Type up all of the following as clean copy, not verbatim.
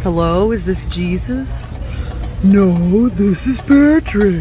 Hello, is this Jesus? No, this is Patrick.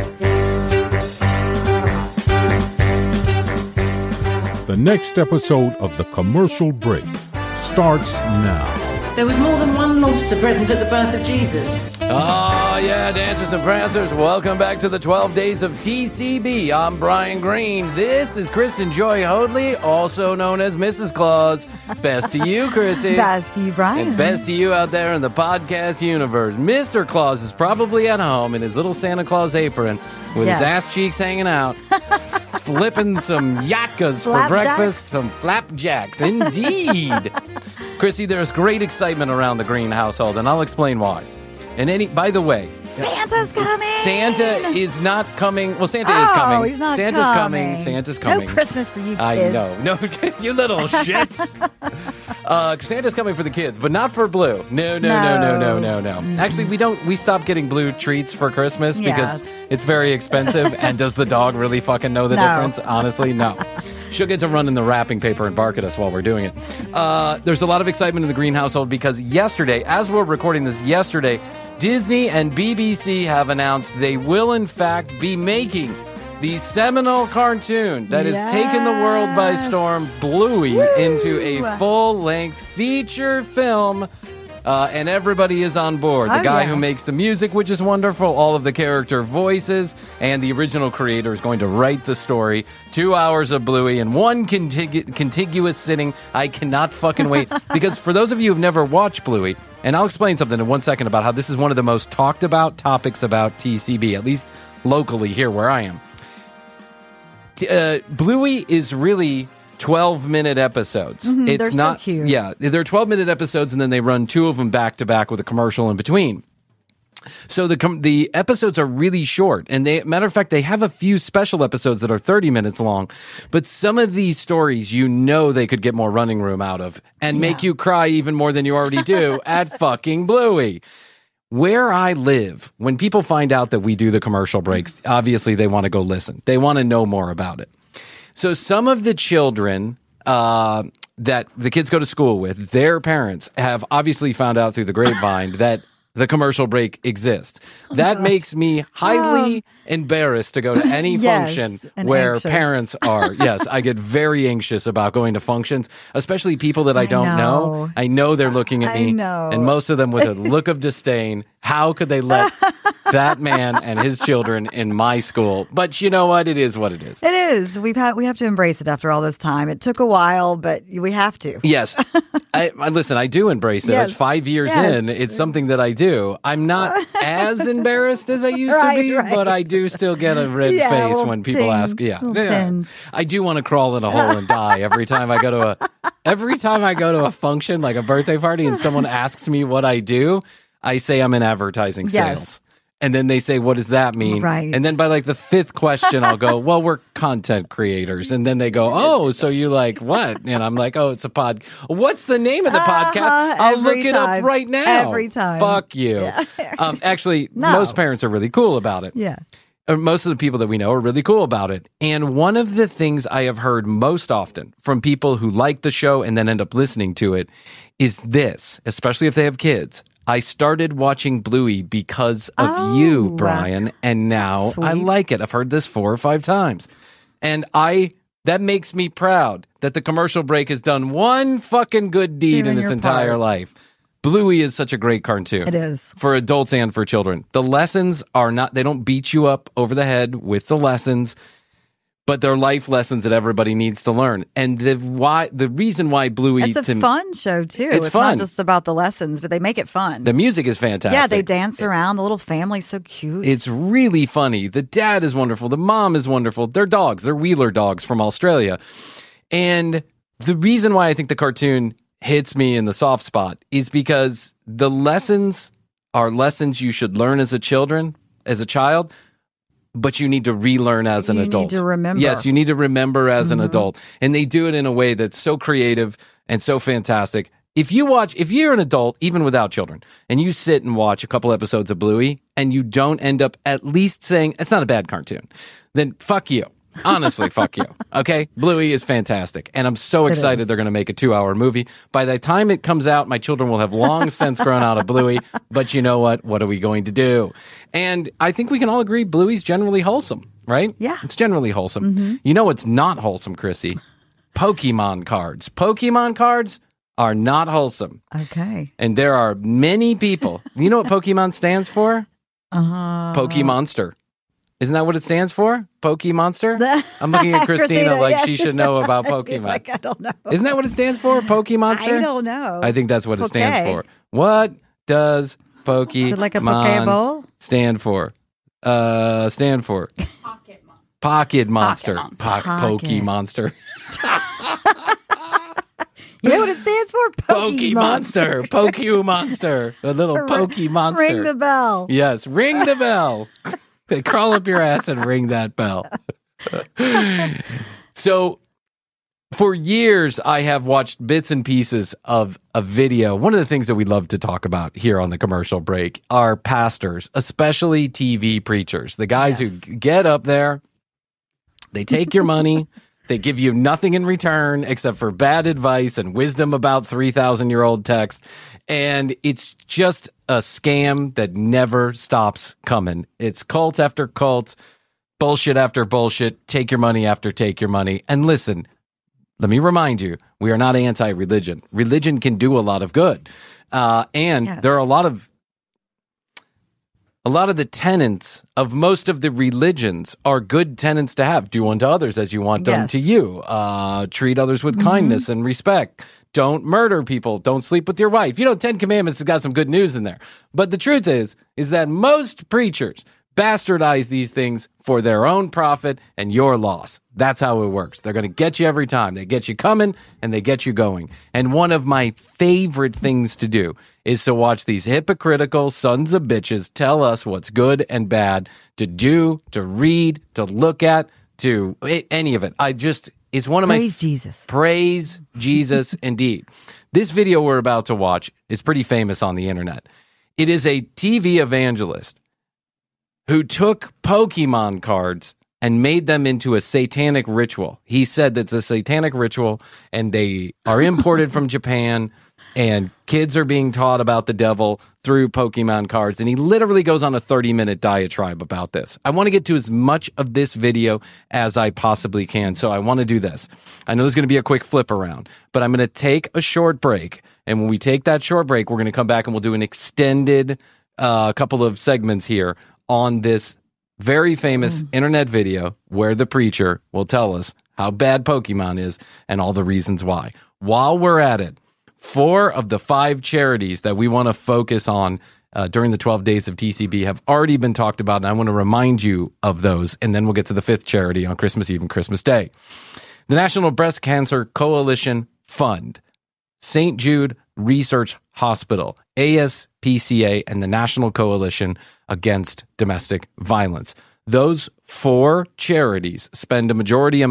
The next episode of The Commercial Break starts now. There was more than one lobster present at the birth of Jesus. Oh, yeah, dancers and prancers, welcome back to the 12 Days of TCB. I'm Brian Green. This is Kristen Joy Hoadley, also known as Mrs. Claus. Best to you, Chrissy. Best to you, Brian. And best to you out there in the podcast universe. Mr. Claus is probably at home in his little Santa Claus apron with his ass cheeks hanging out, flipping some yakas for breakfast, some flapjacks, indeed. Chrissy, there's great excitement around the Green household, and I'll explain why. And by the way, Santa's coming. Santa is not coming. Well, Santa is coming. He's not Santa's coming. Santa's coming. No Christmas for you kids. I know. No, you little shits. Santa's coming for the kids, but not for Blue. No. Actually, we stopped getting Blue treats for Christmas because it's very expensive. And does the dog really fucking know the difference? Honestly, no. She'll get to run in the wrapping paper and bark at us while we're doing it. There's a lot of excitement in the Green household because yesterday, as we're recording this yesterday, Disney and BBC have announced they will, in fact, be making the seminal cartoon that has taken the world by storm, Bluey, into a full-length feature film. And everybody is on board. The guy who makes the music, which is wonderful, all of the character voices, and the original creator is going to write the story. 2 hours of Bluey in one contiguous sitting. I cannot fucking wait. Because for those of you who've never watched Bluey, and I'll explain something in 1 second about how this is one of the most talked about topics about TCB, at least locally here where I am. Bluey is really 12-minute episodes. It's they're not so cute. Yeah, they're 12-minute episodes, and then they run 2 of them back to back with a commercial in between. So the episodes are really short, and matter of fact, they have a few special episodes that are 30 minutes long. But some of these stories, they could get more running room out of, and make you cry even more than you already do at fucking Bluey. Where I live, when people find out that we do the commercial breaks, obviously they want to go listen. They want to know more about it. So some of the children that the kids go to school with, their parents have obviously found out through the grapevine that the commercial break exists. That makes me highly embarrassed to go to any function where parents are. Yes, I get very anxious about going to functions, especially people that I don't know. I know they're looking at me, and most of them with a look of disdain. How could they let that man and his children in my school? But you know what? It is what it is. It is. We have to embrace it after all this time. It took a while, but we have to. Yes. Listen, I do embrace it. It's 5 years in. It's something that I do. I'm not as embarrassed as I used to be, but I do still get a red face when people ask. I do want to crawl in a hole and die every time I go to a function, like a birthday party, and someone asks me what I do. I say I'm in advertising sales. And then they say, what does that mean? Right. And then by like the 5th question, I'll go, well, we're content creators. And then they go, oh, so you like what? And I'm like, oh, it's a pod. What's the name of the podcast? I'll look it up right now. Every time. Fuck you. Yeah. Actually, most parents are really cool about it. Yeah. Most of the people that we know are really cool about it. And one of the things I have heard most often from people who like the show and then end up listening to it is this, especially if they have kids. I started watching Bluey because of you, Brian, and now I like it. I've heard this 4 or 5 times. And that makes me proud that the commercial break has done one fucking good deed in its entire life. Bluey is such a great cartoon. It is. For adults and for children. The lessons they don't beat you up over the head with the lessons, but they're life lessons that everybody needs to learn. And the reason why Bluey... It's a fun show, too. It's fun. Not just about the lessons, but they make it fun. The music is fantastic. Yeah, they dance around. The little family's so cute. It's really funny. The dad is wonderful. The mom is wonderful. They're dogs. They're Wheeler dogs from Australia. And the reason why I think the cartoon hits me in the soft spot is because the lessons are lessons you should learn as a child, but you need to relearn as an adult. You need to remember. Yes, you need to remember as an adult. And they do it in a way that's so creative and so fantastic. If you're an adult, even without children, and you sit and watch a couple episodes of Bluey, and you don't end up at least saying, it's not a bad cartoon, then fuck you. Honestly, fuck you. Okay? Bluey is fantastic. And I'm so excited they're going to make a 2-hour movie. By the time it comes out, my children will have long since grown out of Bluey. But you know what? What are we going to do? And I think we can all agree Bluey's generally wholesome, right? Yeah. It's generally wholesome. You know what's not wholesome, Chrissy? Pokemon cards. Pokemon cards are not wholesome. Okay. And there are many people. You know what Pokemon stands for? Pokemonster. Isn't that what it stands for? Pokemonster? I'm looking at Christina like she should know about Pokemon. Like, I don't know. Isn't that what it stands for? Pokemonster? I don't know. I think that's what it stands for. What does Pokemon Is it like a Pokeball? stand for? Pocket Monster. Pokemonster. You know what it stands for? Pokemonster. Pokemonster. A little Pokemonster. Ring the bell. Yes, ring the bell. Crawl up your ass and ring that bell. So, for years, I have watched bits and pieces of a video. One of the things that we love to talk about here on the commercial break are pastors, especially TV preachers. The guys who get up there, they take your money, they give you nothing in return except for bad advice and wisdom about 3,000-year-old text. And it's just a scam that never stops coming. It's cult after cult, bullshit after bullshit, take your money after take your money. And listen, let me remind you, we are not anti-religion. Religion can do a lot of good. There are a lot of the tenets of most of the religions are good tenets to have. Do unto others as you want done to you. Treat others with kindness and respect. Don't murder people. Don't sleep with your wife. You know, 10 Commandments has got some good news in there. But the truth is that most preachers bastardize these things for their own profit and your loss. That's how it works. They're going to get you every time. They get you coming and they get you going. And one of my favorite things to do is to watch these hypocritical sons of bitches tell us what's good and bad to do, to read, to look at, to any of it. It's one of Praise Jesus. Praise Jesus, indeed. This video we're about to watch is pretty famous on the internet. It is a TV evangelist who took Pokemon cards and made them into a satanic ritual. He said that's a satanic ritual, and they are imported from Japan, and kids are being taught about the devil through Pokemon cards. And he literally goes on a 30-minute diatribe about this. I want to get to as much of this video as I possibly can, so I want to do this. I know there's going to be a quick flip around, but I'm going to take a short break. And when we take that short break, we're going to come back and we'll do an extended couple of segments here on this very famous internet video where the preacher will tell us how bad Pokemon is and all the reasons why. While we're at it, 4 of the 5 charities that we want to focus on during the 12 days of TCB have already been talked about, and I want to remind you of those, and then we'll get to the 5th charity on Christmas Eve and Christmas Day. The National Breast Cancer Coalition Fund, St. Jude Research Hospital, ASPCA, and the National Coalition Against Domestic Violence. Those 4 charities spend a majority of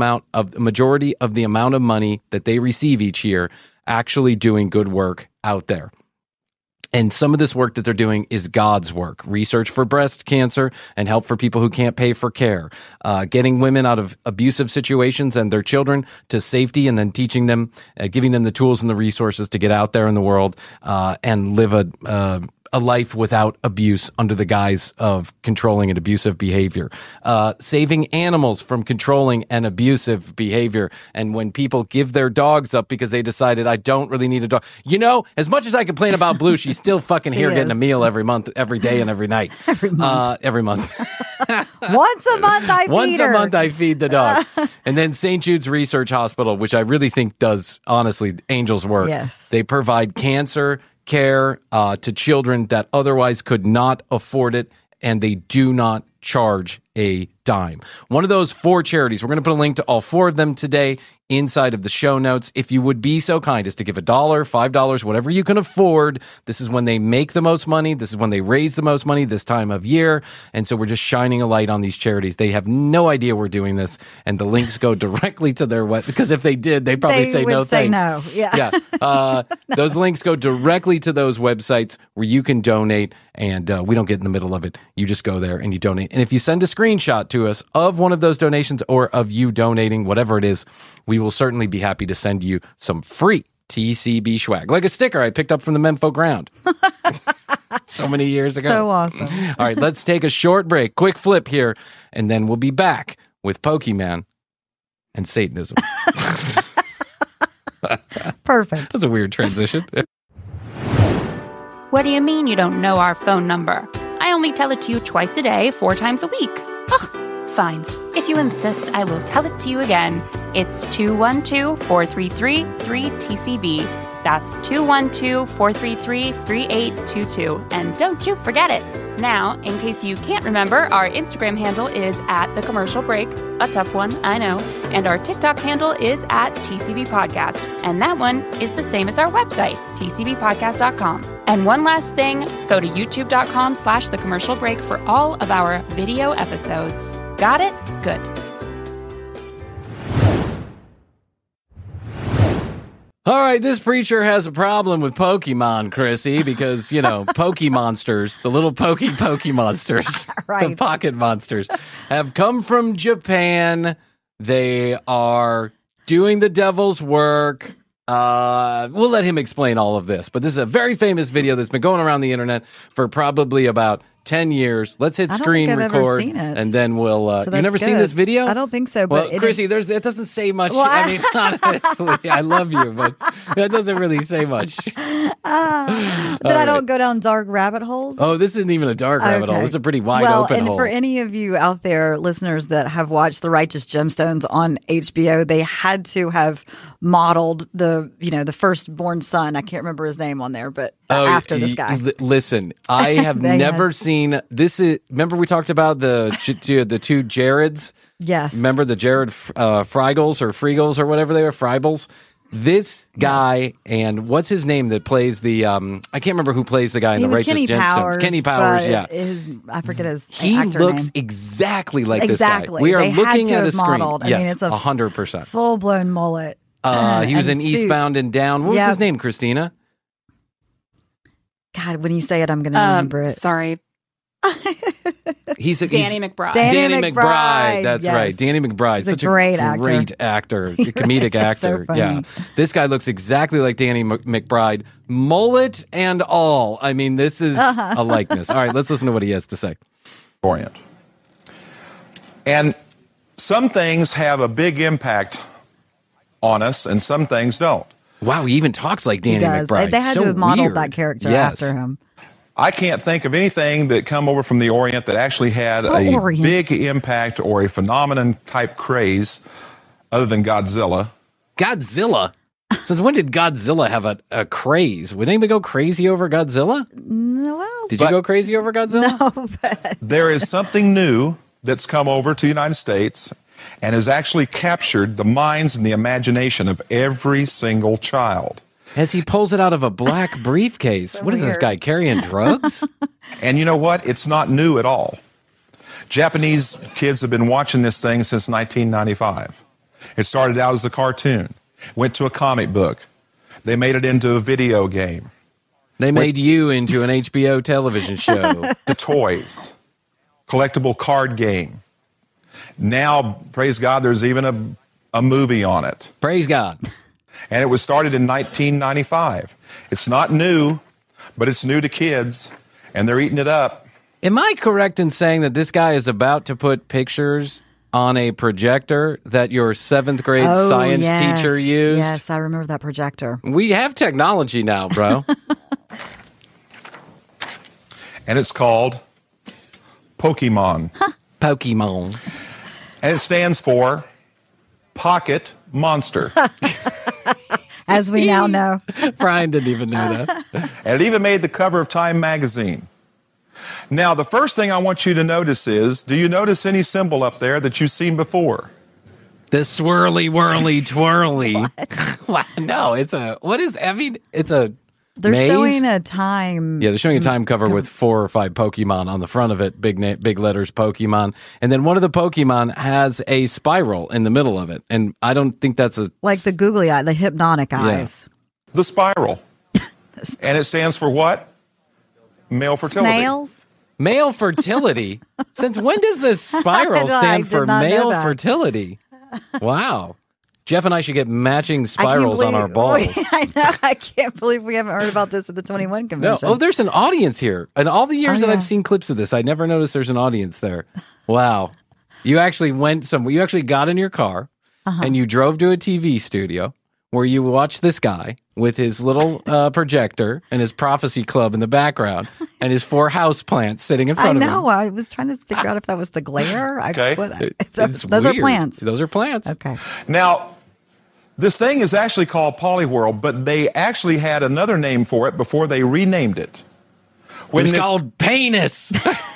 the amount of money that they receive each year actually doing good work out there. And some of this work that they're doing is God's work. Research for breast cancer and help for people who can't pay for care. Getting women out of abusive situations and their children to safety, and then teaching them, giving them the tools and the resources to get out there in the world and live a life without abuse under the guise of controlling and abusive behavior. Saving animals from controlling and abusive behavior. And when people give their dogs up because they decided, I don't really need a dog. You know, as much as I complain about Blue, she's still fucking here getting a meal every month, every day and every night. Every month. Once a month I feed her. Once a month I feed the dog. And then St. Jude's Research Hospital, which I really think does, honestly, angels work. Yes. They provide cancer care to children that otherwise could not afford it, and they do not charge a dime. One of those 4 charities, we're going to put a link to all 4 of them today inside of the show notes. If you would be so kind as to give $1, $5, whatever you can afford. This is when they make the most money. This is when they raise the most money this time of year. And so we're just shining a light on these charities. They have no idea we're doing this. And the links go directly to their website. Because if they did, they'd probably say no thanks. No. Yeah. No. Those links go directly to those websites where you can donate. And we don't get in the middle of it. You just go there and you donate. And if you send a screenshot to us of one of those donations or of you donating, whatever it is, we will certainly be happy to send you some free TCB swag, like a sticker I picked up from the Menfo ground so many years ago. So awesome. All right, let's take a short break. Quick flip here, and then we'll be back with Pokemon and Satanism. Perfect. That's a weird transition. What do you mean you don't know our phone number? I only tell it to you twice a day, 4 times a week. Oh, fine. If you insist, I will tell it to you again. It's 212-433-3TCB. That's 212-433-3822. And don't you forget it. Now, in case you can't remember, our Instagram handle is @thecommercialbreak. A tough one, I know. And our TikTok handle is @TCB Podcast. And that one is the same as our website, tcbpodcast.com. And one last thing, go to youtube.com/thecommercialbreak for all of our video episodes. Got it? Good. All right, this preacher has a problem with Pokemon, Chrissy, because, Pokemonsters, the little Pokemonsters, Right. the pocket monsters, have come from Japan. They are doing the devil's work. We'll let him explain all of this, but this is a very famous video that's been going around the internet for probably about 10 years. Let's hit screen record, and then we'll... So you've never seen this video? I don't think so. But well, Chrissy, it doesn't say much. Well, I mean, honestly, I love you, but that doesn't really say much. I don't go down dark rabbit holes. Oh, this isn't even a dark rabbit hole. This is a pretty wide open hole. And for any of you out there, listeners that have watched The Righteous Gemstones on HBO, they had to have modeled the firstborn son. I can't remember his name on there, but after this guy. Listen, I have never seen this. Remember we talked about the two Jareds? Yes. Remember the Jared Friegels or whatever they were, Freibles? This guy, and what's his name that plays the, I can't remember who plays the guy in The Righteous Gemstones. Kenny Powers, yeah. I forget his He actor looks name. exactly like this guy. We are they looking had to at a have screen. modeled. Yes, I mean, it's a 100%. full-blown mullet. He was in suit. Eastbound and Down. What was his name, Christina? God, when you say it, I'm going to remember it. Sorry. He's Danny McBride. Danny McBride. That's yes. right. Danny McBride. He's Such a great actor, comedic actor. So yeah. This guy looks exactly like Danny McBride, mullet and all. I mean, this is a likeness. All right, let's listen to what he has to say. Orient. And some things have a big impact on us, and some things don't. Wow, he even talks like Danny McBride. They had to have modeled that character after him. I can't think of anything that come over from the Orient that actually had a big impact or a phenomenon-type craze other than Godzilla. Godzilla? Since when did Godzilla have a craze? Would anybody go crazy over Godzilla? No, well, Did you go crazy over Godzilla? No, but There is something new that's come over to the United States and has actually captured the minds and the imagination of every single child. As he pulls it out of a black briefcase. What is this guy, carrying drugs? And you know what? It's not new at all. Japanese kids have been watching this thing since 1995. It started out as a cartoon, went to a comic book. They made it into a video game. They made you into an HBO television show. The toys, collectible card game. Now, praise God, there's even a movie on it. Praise God. And it was started in 1995. It's not new, but it's new to kids, and they're eating it up. Am I correct in saying that this guy is about to put pictures on a projector that your 7th grade science teacher used? Yes, I remember that projector. We have technology now, bro. And it's called Pokemon. Pokemon. And it stands for Pocket Monster. As we now know. Brian didn't even know that. And it even made the cover of Time magazine. Now, the first thing I want you to notice is, do you notice any symbol up there that you've seen before? The swirly, whirly, twirly. No, it's a, it's a They're maze? showing a time. Yeah, they're showing a time cover with 4 or 5 Pokemon on the front of it, big letters Pokemon. And then one of the Pokemon has a spiral in the middle of it. And I don't think that's like the googly eye, the hypnotic eyes. The spiral. And it stands for what? Male fertility. Snails? Male fertility? Since when does this spiral stand for male fertility? Wow. Jeff and I should get matching spirals on our balls. I know. I can't believe we haven't heard about this at the 21 convention. No. Oh, there's an audience here. In all the years that I've seen clips of this, I never noticed there's an audience there. Wow. You actually you actually got in your car and you drove to a TV studio where you watched this guy with his little projector and his prophecy club in the background and his 4 house plants sitting in front of him. I know. I was trying to figure out if that was the glare. Okay. Those are plants. Those are plants. Okay. Now, this thing is actually called Polyworld, but they actually had another name for it before they renamed it. When it was called Penis.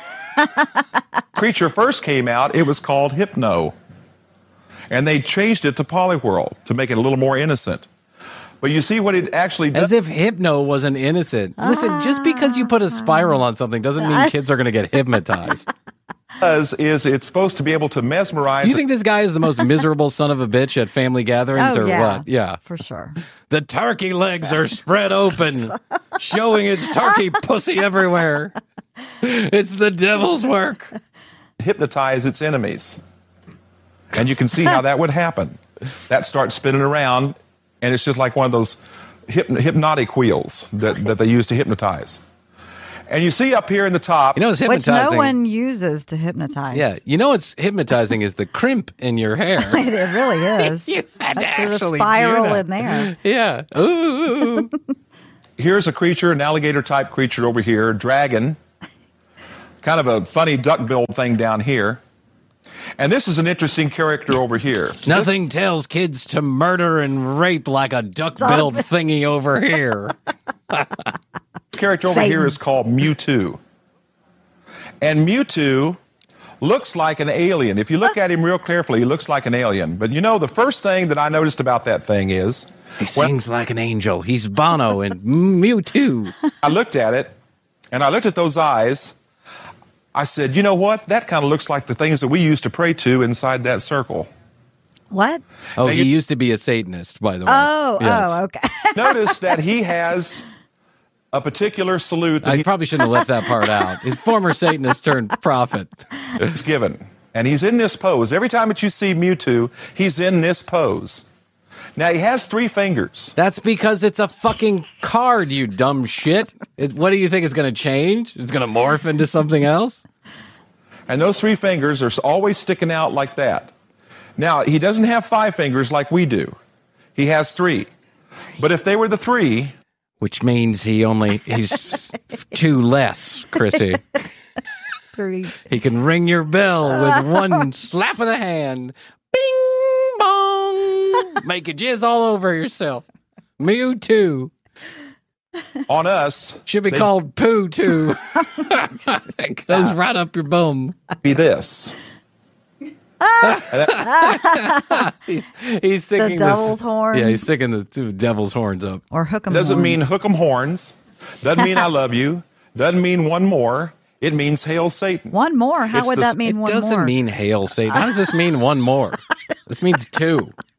Creature first came out, it was called Hypno. And they changed it to Polyworld to make it a little more innocent. But you see what it actually does? As if Hypno wasn't innocent. Listen, just because you put a spiral on something doesn't mean kids are going to get hypnotized. Is it's supposed to be able to mesmerize. Do you think this guy is the most miserable son of a bitch at family gatherings or what? Yeah. For sure. The turkey legs are spread open, showing its turkey pussy everywhere. It's the devil's work. Hypnotize its enemies. And you can see how that would happen. That starts spinning around, and it's just like one of those hypnotic wheels that they use to hypnotize. And you see up here in the top... You know, it's hypnotizing. Which no one uses to hypnotize. Yeah. You know what's hypnotizing is the crimp in your hair. It really is. You had to There's a actually spiral do that. in there. Yeah. Ooh. Here's a creature, an alligator-type creature over here, dragon. Kind of a funny duck-billed thing down here. And this is an interesting character over here. Nothing tells kids to murder and rape like a duck-billed thingy over here. Character over here is called Mewtwo. And Mewtwo looks like an alien. If you look at him real carefully, he looks like an alien. But you know, the first thing that I noticed about that thing is... He sings like an angel. He's Bono and Mewtwo. I looked at it, and I looked at those eyes. I said, you know what? That kind of looks like the things that we used to pray to inside that circle. What? Oh, he used to be a Satanist, by the way. Oh, okay. Notice that he has a particular salute that I probably shouldn't have left that part out. His former Satanist turned prophet. he's given. And he's in this pose. Every time that you see Mewtwo, he's in this pose. Now, he has 3 fingers. That's because it's a fucking card, you dumb shit. What do you think is going to change? It's going to morph into something else? And those 3 fingers are always sticking out like that. Now, he doesn't have 5 fingers like we do. He has 3. But if they were the 3... Which means he's 2 less, Chrissy. 3. He can ring your bell with one slap of the hand. Bing, bong. Make you jizz all over yourself. Mewtwo. On us. Should be called Poo too. It goes right up your bum. Be this. He's sticking the devil's horns. Yeah, he's sticking the 2 devil's horns up. Or hook 'em Doesn't horns. mean hook 'em horns. Doesn't mean I love you. Doesn't mean one more. It means hail Satan. One more? How would that mean one more? It doesn't mean hail Satan. How does this mean one more? This means 2.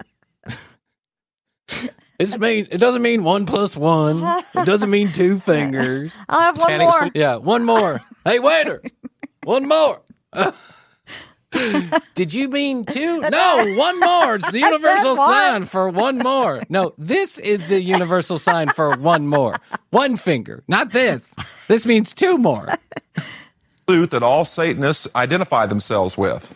It doesn't mean 1 + 1. It doesn't mean 2 fingers. I'll have one more. Yeah, one more. Hey, waiter, one more. Did you mean 2? No, one more. It's the universal sign for one more. No, this is the universal sign for one more. 1 finger, not this. This means 2 more. That all Satanists identify themselves with.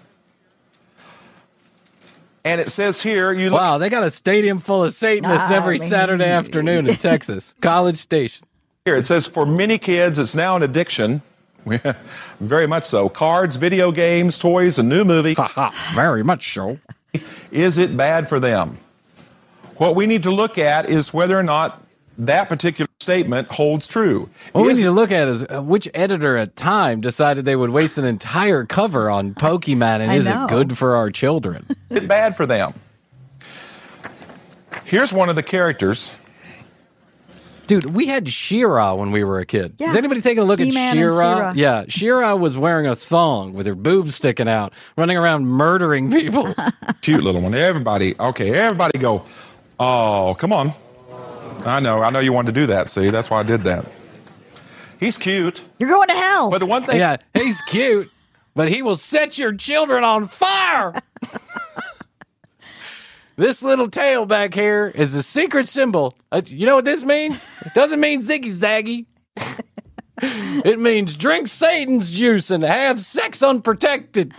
And it says here, you look. Wow, they got a stadium full of Satanists every Saturday afternoon in Texas. College Station. Here, it says, for many kids, it's now an addiction. Very much so. Cards, video games, toys, a new movie. Very much so. Is it bad for them? What we need to look at is whether or not that particular statement holds true. What we need to look at is which editor at time decided they would waste an entire cover on Pokemon, and is it good for our children? It's bad for them. Here's one of the characters. Dude, we had She-Ra when we were a kid. Yeah. Is anybody taking a look He-Man at and She-Ra? She-Ra. Yeah, She-Ra was wearing a thong with her boobs sticking out, running around murdering people. Cute little one. Everybody go, oh, come on. I know you wanted to do that, see? That's why I did that. He's cute. You're going to hell. But the one thing... Yeah, he's cute, but he will set your children on fire. This little tail back here is a secret symbol. You know what this means? It doesn't mean ziggy zaggy. It means drink Satan's juice and have sex unprotected.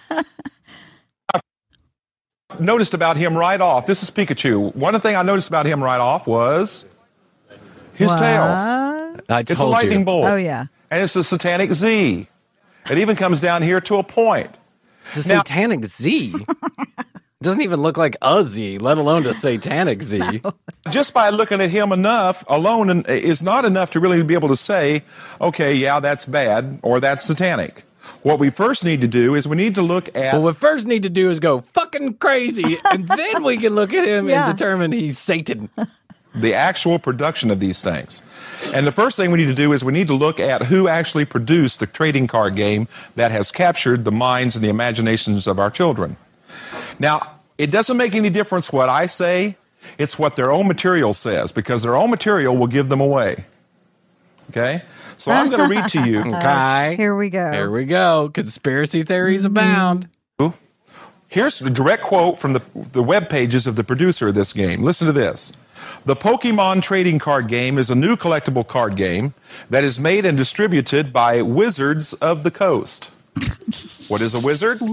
Noticed about him right off. This is Pikachu. One thing I noticed about him right off was his tail. I told It's a lightning bolt. Oh, yeah. And it's a satanic Z. It even comes down here to a point. It's a satanic Z. It doesn't even look like a Z, let alone a satanic Z. No. Just by looking at him alone is not enough to really be able to say, okay, yeah, that's bad or that's satanic. What we first need to do is we need to look at... What we first need to do is go fucking crazy, and then we can look at him Yeah. and determine he's Satan. the actual production of these things. And the first thing we need to do is we need to look at who actually produced the trading card game that has captured the minds and the imaginations of our children. Now, it doesn't make any difference what I say. It's what their own material says, because their own material will give them away. Okay? So I'm going to read to you. Okay. Here we go. Here we go. Conspiracy theories abound. Here's the direct quote from the web pages of the producer of this game. Listen to this. The Pokemon trading card game is a new collectible card game that is made and distributed by Wizards of the Coast. What is a wizard?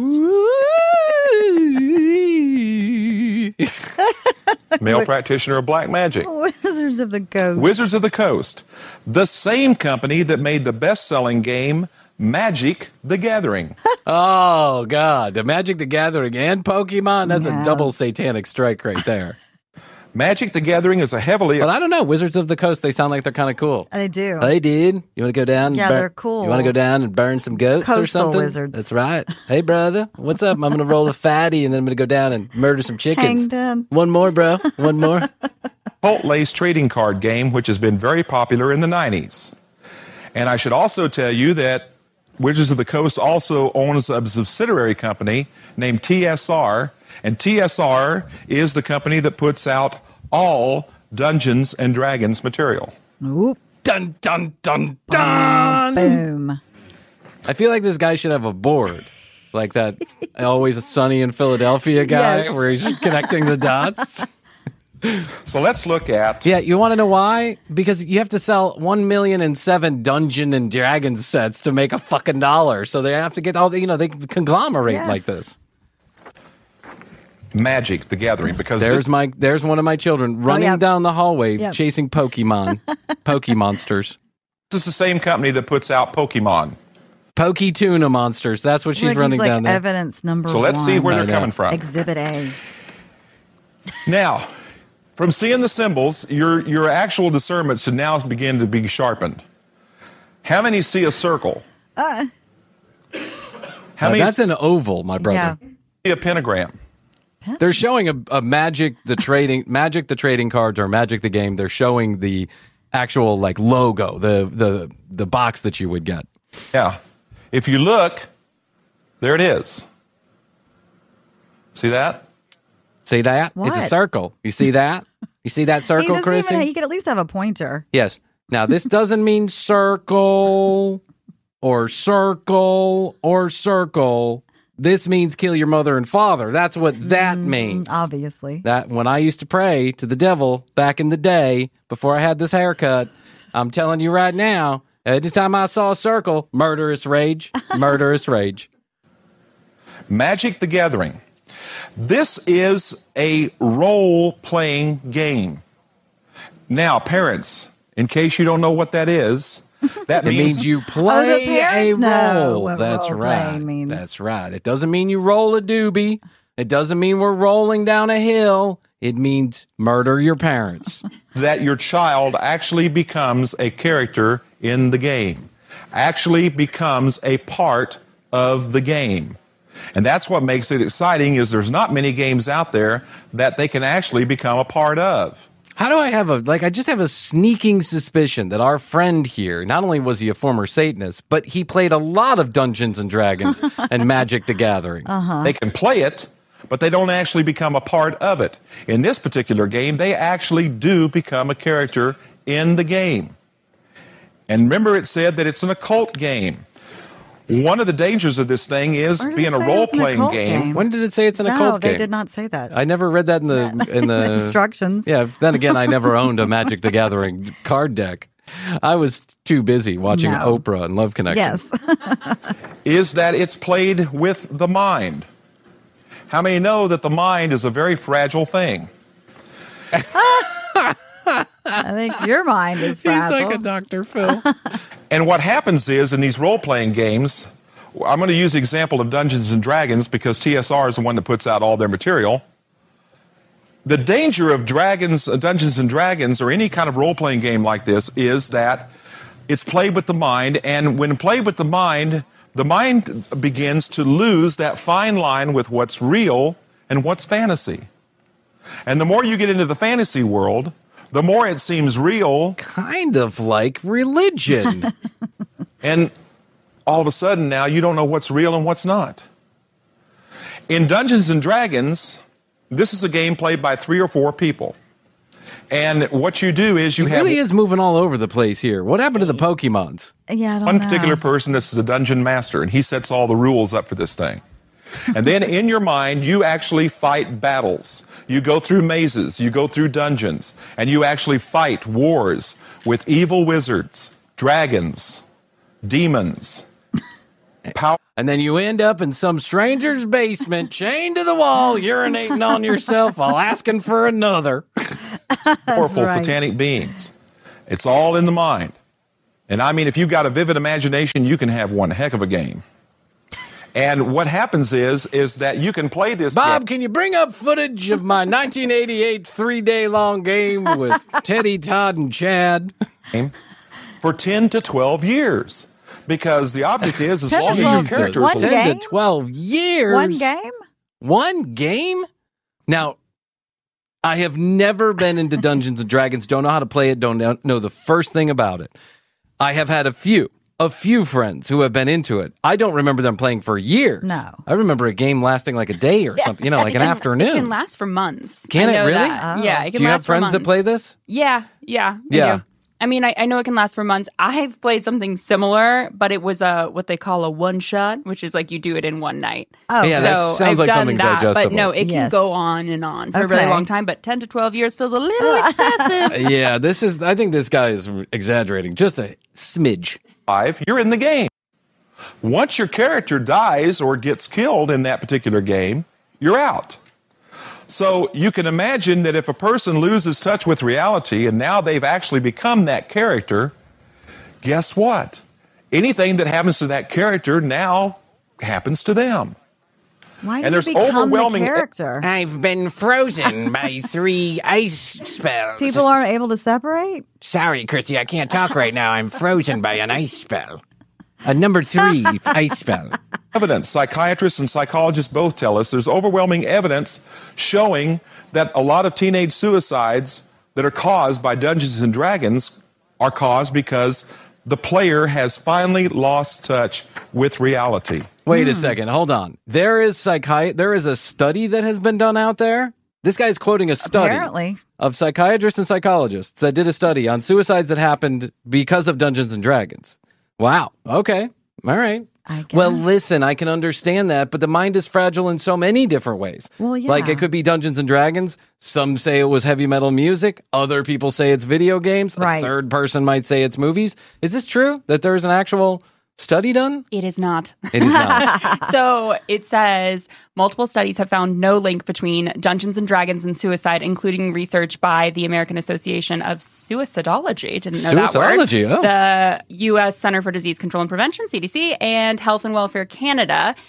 Male practitioner of black magic. Wizards of the Coast. Wizards of the Coast. The same company that made the best-selling game Magic the Gathering. Oh, God. The Magic the Gathering and Pokemon? That's a double satanic strike right there. Magic the Gathering is a heavily... But I don't know. Wizards of the Coast, they sound like they're kind of cool. They do. Hey, dude. You want to go down? Yeah, they're cool. You want to go down and burn some goats Coastal or something? wizards. That's right. Hey, brother. What's up? I'm going to roll a fatty, and then I'm going to go down and murder some chickens. Hang them. One more, bro. One more. Cult-laced trading card game, which has been very popular in the 90s. And I should also tell you that Wizards of the Coast also owns a subsidiary company named TSR, and TSR is the company that puts out all Dungeons and Dragons material. Oop. Dun, dun, dun, dun. Boom. I feel like this guy should have a board. Like that Always Sunny in Philadelphia guy Yes. where he's connecting the dots. So let's look at... Yeah, you want to know why? Because you have to sell 1,000,007 Dungeon and Dragon sets to make a fucking dollar. So they have to get all the, they conglomerate like this. Magic the Gathering, because There's one of my children running down the hallway chasing Pokemon. Pokemonsters. this is the same company that puts out Pokemon. Poketuna monsters. That's what she's running down there. Evidence number So let's see where one. they're coming from. Exhibit A. Now, from seeing the symbols, your actual discernment should now begin to be sharpened. How many see a circle? How many That's an oval, my brother. see a pentagram? They're showing a Magic the trading cards or Magic the game. They're showing the actual logo, the box that you would get. Yeah. If you look, there it is. See that? See that? What? It's a circle. You see that? You see that circle, He Chrissy? he could at least have a pointer. Yes. Now, this doesn't mean circle or circle or circle. This means kill your mother and father. That's what that means. Obviously. That when I used to pray to the devil back in the day before I had this haircut, I'm telling you right now, every time I saw a circle, murderous rage, murderous rage. Magic the Gathering. This is a role-playing game. Now, parents, in case you don't know what that is, that It means you play a parents know role. what That's role-playing right. means. That's right. It doesn't mean you roll a doobie. It doesn't mean we're rolling down a hill. It means murder your parents. That your child actually becomes a character in the game, actually becomes a part of the game. And that's what makes it exciting, is there's not many games out there that they can actually become a part of. How do I have I just have a sneaking suspicion that our friend here, not only was he a former Satanist, but he played a lot of Dungeons and Dragons and Magic the Gathering. They can play it, but they don't actually become a part of it. In this particular game, they actually do become a character in the game. And remember, it said that it's an occult game. One of the dangers of this thing is being a role-playing game. When did it say it's an occult game? No, they did not say that. I never read that in the instructions. Yeah, then again, I never owned a Magic the Gathering card deck. I was too busy watching Oprah and Love Connection. Yes. Is that it's played with the mind. How many know that the mind is a very fragile thing? I think your mind is fragile. He's like a Dr. Phil. And what happens is, in these role-playing games, I'm going to use the example of Dungeons & Dragons because TSR is the one that puts out all their material. The danger of Dungeons & Dragons, or any kind of role-playing game like this, is that it's played with the mind, and when played with the mind begins to lose that fine line with what's real and what's fantasy. And the more you get into the fantasy world, the more it seems real. Kind of like religion. And all of a sudden now you don't know what's real and what's not. In Dungeons & Dragons, this is a game played by 3 or 4 people. And what you do is It really is moving all over the place here. What happened to the Pokemons? Yeah, I don't one know. particular person, this is a dungeon master, and he sets all the rules up for this thing. And then in your mind, you actually fight battles. You go through mazes, you go through dungeons, and you actually fight wars with evil wizards, dragons, demons, power. And then you end up in some stranger's basement, chained to the wall, urinating on yourself while asking for another. Powerful right. satanic beings. It's all in the mind. And I mean, if you've got a vivid imagination, you can have one heck of a game. And what happens is that you can play this Bob, game. can you bring up footage of my 1988 3-day-long game with Teddy, Todd, and Chad? For 10 to 12 years. Because the object is, as 10 to long as your 12 character One is 10 game? to 12 years. One game? One game? Now, I have never been into Dungeons & Dragons, don't know how to play it, don't know the first thing about it. I have had a few friends who have been into it. I don't remember them playing for years. No. I remember a game lasting like a day or something, like an afternoon. It can last for months. Can I it know really? that. Yeah, it can Do you last have friends for months. that play this? Yeah. I do. I mean, I know it can last for months. I've played something similar, but it was what they call a one-shot, which is like you do it in one night. Oh, Yeah, that so sounds I've like done something that, digestible. but no, it can Yes. go on and on for a really Okay. long time. But 10 to 12 years feels a little excessive. Yeah, I think this guy is exaggerating just a smidge. you're in the game. Once your character dies or gets killed in that particular game, you're out. So you can imagine that if a person loses touch with reality and now they've actually become that character, guess what? Anything that happens to that character now happens to them. Why And did there's you become overwhelming- the character? I've been frozen by 3 ice spells. People aren't able to separate? Sorry, Chrissy, I can't talk right now. I'm frozen by an ice spell. A number 3 ice spell. Evidence. Psychiatrists and psychologists both tell us there's overwhelming evidence showing that a lot of teenage suicides that are caused by Dungeons and Dragons are caused because the player has finally lost touch with reality. Wait a second, hold on. There is a study that has been done out there. This guy's quoting a study Apparently. of psychiatrists and psychologists that did a study on suicides that happened because of Dungeons and Dragons. Wow. Okay. All right. I guess. Well, listen, I can understand that, but the mind is fragile in so many different ways. Well, yeah. Like it could be Dungeons and Dragons. Some say it was heavy metal music. Other people say it's video games. Right. A third person might say it's movies. Is this true that there's an actual study done? It is not. It is not. So it says multiple studies have found no link between Dungeons and Dragons and suicide, including research by the American Association of Suicidology. Didn't know Suicidology, that word. oh. The U.S. Center for Disease Control and Prevention, CDC, and Health and Welfare Canada.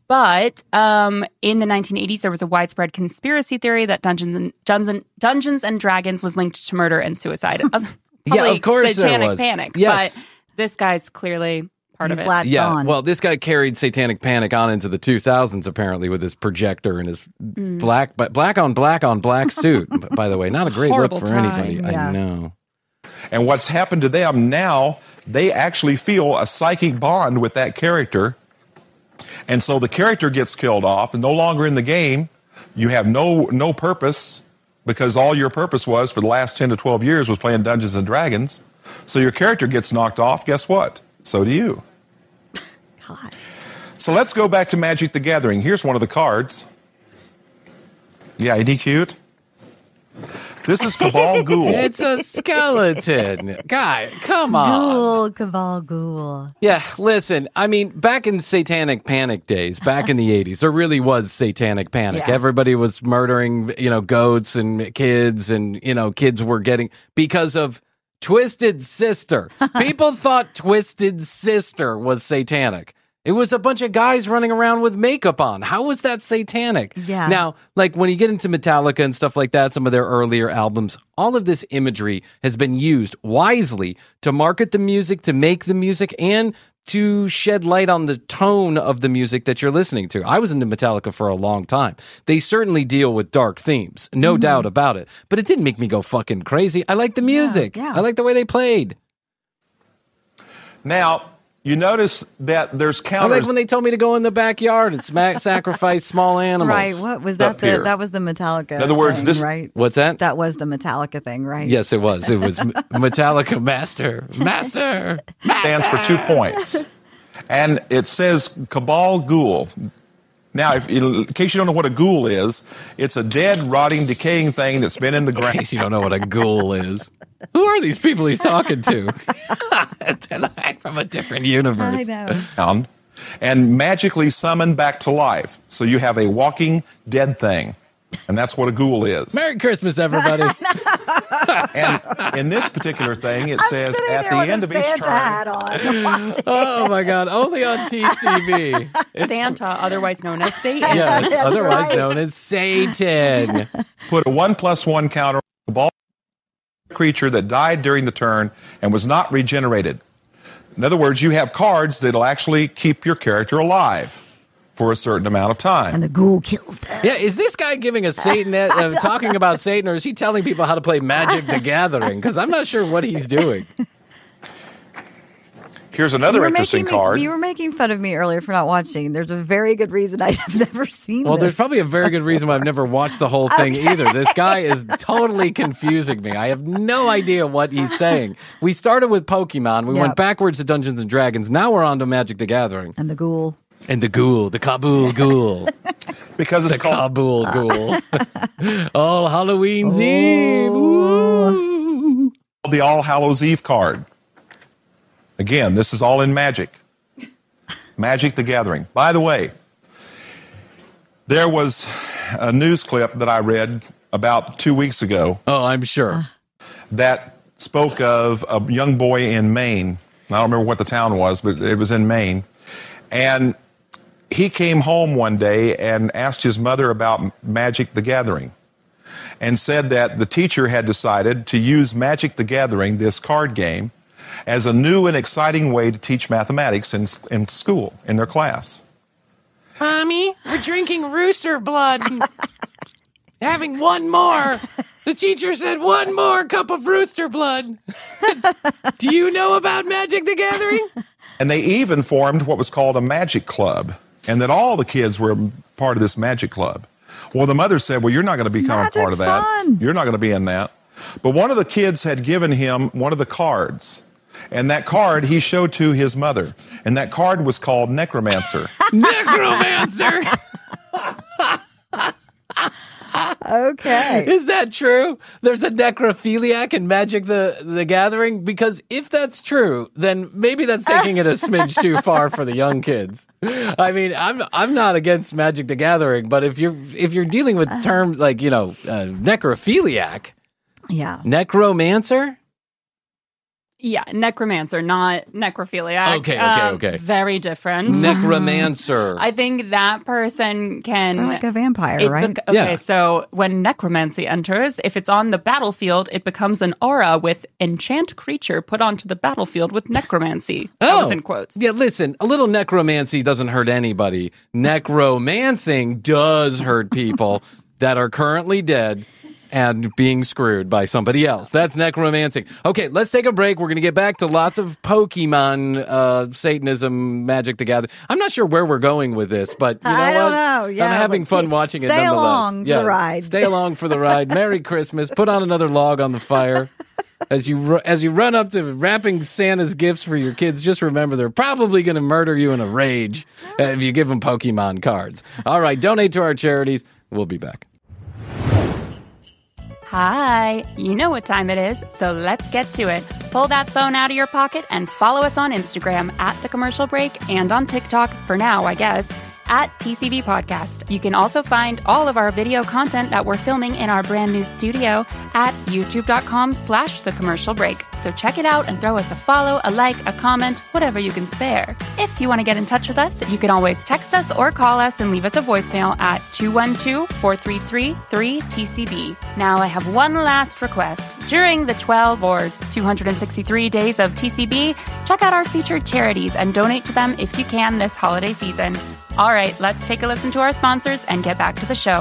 But in the 1980s, there was a widespread conspiracy theory that Dungeons and Dragons was linked to murder and suicide. Yeah, of course Satanic there was. Panic. Yes. But this guy's clearly part of it. Latched on. Well, this guy carried Satanic Panic on into the 2000s, apparently, with his projector and his black on black suit. By the way, not a great Horrible look for time. anybody. Yeah. I know. And what's happened to them now, they actually feel a psychic bond with that character. And so the character gets killed off and no longer in the game. You have no purpose because all your purpose was for the last 10 to 12 years was playing Dungeons and Dragons. So your character gets knocked off. Guess what? So do you. God. So let's go back to Magic the Gathering. Here's one of the cards. Yeah, isn't he cute? This is Cabal Ghoul. It's a skeleton. Guy, come on. Ghoul, Cabal Ghoul. Yeah, listen, I mean, back in Satanic Panic days, back in the 80s, there really was Satanic Panic. Yeah. Everybody was murdering, goats and kids, and, kids were getting, because of Twisted Sister. People thought Twisted Sister was satanic. It was a bunch of guys running around with makeup on. How was that satanic? Yeah. Now, like when you get into Metallica and stuff like that, some of their earlier albums, all of this imagery has been used wisely to market the music, to make the music, and to shed light on the tone of the music that you're listening to. I was into Metallica for a long time. They certainly deal with dark themes, no doubt about it. But it didn't make me go fucking crazy. I like the music. Yeah. I like the way they played. Now, you notice that there's I counters. like when they told me to go in the backyard and sacrifice small animals. Right. What was that? Up here. That was the Metallica. In other words, thing, this- right? What's that? That was the Metallica thing, right? Yes, it was. It was Metallica Master. stands for 2 points. And it says Cabal Ghoul. Now, in case you don't know what a ghoul is, it's a dead, rotting, decaying thing that's been in the In ground. case you don't know what a ghoul is. Who are these people he's talking to? They're like from a different universe. I know. And magically summoned back to life. So you have a walking dead thing. And that's what a ghoul is. Merry Christmas, everybody. And in this particular thing, it says Sitting at there the with end a of each Santa turn. hat on, watching. Oh, my God. Only on TCB. It's, Santa, otherwise known as Satan. yes, That's otherwise right. known as Satan. Put a 1+1 counter on the ball creature that died during the turn and was not regenerated. In other words, you have cards that'll actually keep your character alive for a certain amount of time. And the ghoul kills them. Yeah, is this guy giving a Satan, talking about Satan, or is he telling people how to play Magic the Gathering? Because I'm not sure what he's doing. Here's another interesting card. You were making fun of me earlier for not watching. There's a very good reason I have never seen Well, this. there's probably a very good reason why I've never watched the whole thing either. This guy is totally confusing me. I have no idea what he's saying. We started with Pokemon. We went backwards to Dungeons and Dragons. Now we're on to Magic the Gathering. And the ghoul. And the ghoul, the Kabul ghoul. Because it's The called Kabul ghoul. All Halloween's Eve. Ooh. the All Hallows Eve card. Again, this is all in Magic. Magic the Gathering. By the way, there was a news clip that I read about 2 weeks ago Oh, I'm sure. that spoke of a young boy in Maine. I don't remember what the town was, but it was in Maine. And he came home one day and asked his mother about Magic the Gathering and said that the teacher had decided to use Magic the Gathering, this card game, as a new and exciting way to teach mathematics in school, in their class. Mommy, we're drinking rooster blood. Having one more. The teacher said one more cup of rooster blood. Do you know about Magic the Gathering? And they even formed what was called a magic club, and that all the kids were part of this magic club. Well, the mother said, well, you're not going to become a part of that. Fun. You're not going to be in that. But one of the kids had given him one of the cards, and that card he showed to his mother, and that card was called Necromancer. Necromancer. Okay. Is that true? There's a necrophiliac in Magic the Gathering? Because if that's true, then maybe that's taking it a smidge too far for the young kids. I mean, I'm not against Magic the Gathering, but if you're dealing with terms like, necrophiliac, Yeah. necromancer, Yeah, necromancer, not necrophiliac. Okay. Very different. Necromancer. I think that person can... They're like a vampire, right? Okay, so when necromancy enters, if it's on the battlefield, it becomes an aura with enchant creature put onto the battlefield with necromancy. That was in quotes. Yeah, listen, a little necromancy doesn't hurt anybody. Necromancing does hurt people that are currently dead and being screwed by somebody else. That's necromancing. Okay, let's take a break. We're going to get back to lots of Pokemon, Satanism, Magic the Gathering. I'm not sure where we're going with this, but you know I don't what? know. Yeah, I'm having fun watching it nonetheless. Stay along for the ride. Stay along for the ride. Merry Christmas. Put on another log on the fire. As you run up to wrapping Santa's gifts for your kids, just remember they're probably going to murder you in a rage if you give them Pokemon cards. All right, donate to our charities. We'll be back. Hi, you know what time it is, so let's get to it. Pull that phone out of your pocket and follow us on Instagram @The Commercial Break and on TikTok, for now, I guess, @TCB Podcast. You can also find all of our video content that we're filming in our brand new studio at youtube.com/The Commercial Break. So check it out and throw us a follow, a like, a comment, whatever you can spare. If you want to get in touch with us, you can always text us or call us and leave us a voicemail at 212-433-3TCB. Now I have one last request. During the 12 or 263 days of TCB, check out our featured charities and donate to them if you can this holiday season. All right, let's take a listen to our sponsors and get back to the show.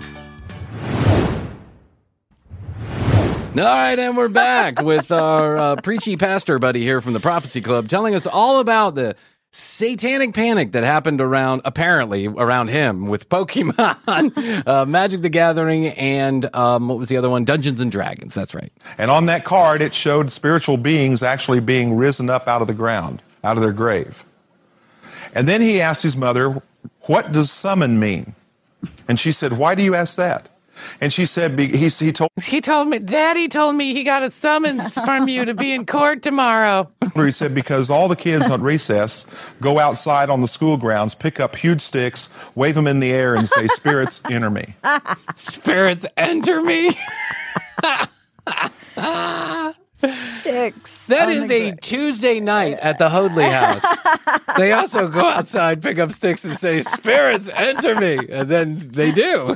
All right, and we're back with our preachy pastor buddy here from the Prophecy Club telling us all about the satanic panic that happened apparently around him with Pokemon, Magic the Gathering, and what was the other one? Dungeons and Dragons, that's right. And on that card, it showed spiritual beings actually being risen up out of the ground, out of their grave. And then he asked his mother, what does summon mean? And she said, why do you ask that? And she said, Daddy told me he got a summons from you to be in court tomorrow. He said, because all the kids on recess go outside on the school grounds, pick up huge sticks, wave them in the air, and say, spirits, enter me. Spirits, enter me? Sticks. That is a Tuesday night at the Hoadley house. They also go outside, pick up sticks, and say, spirits, enter me. And then they do.